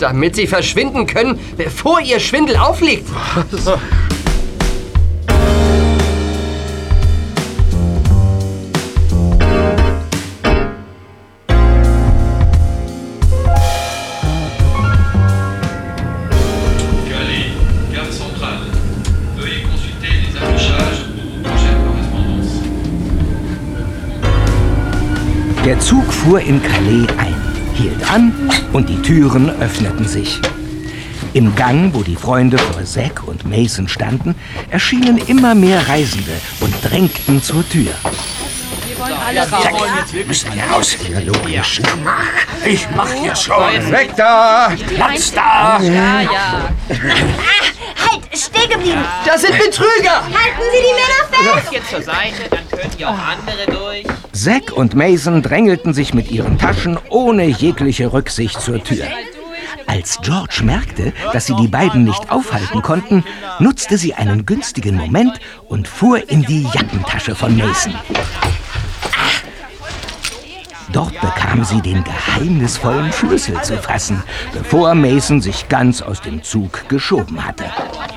Damit Sie verschwinden können, bevor Ihr Schwindel aufliegt. Was? Der Zug fuhr in Calais ein, hielt an und die Türen öffneten sich. Im Gang, wo die Freunde vor Zack und Mason standen, erschienen immer mehr Reisende und drängten zur Tür. Wir wollen alle raus. Wir müssen hier raus. Logisch. Ich mach hier schon. Weg da! Platz da! Ja. Halt, stehen geblieben! Das sind Betrüger! Halten Sie die Männer fest! Jetzt zur Seite, dann können ja auch andere durch. Zack und Mason drängelten sich mit ihren Taschen ohne jegliche Rücksicht zur Tür. Als George merkte, dass sie die beiden nicht aufhalten konnten, nutzte sie einen günstigen Moment und fuhr in die Jackentasche von Mason. Dort bekam sie den geheimnisvollen Schlüssel zu fassen, bevor Mason sich ganz aus dem Zug geschoben hatte.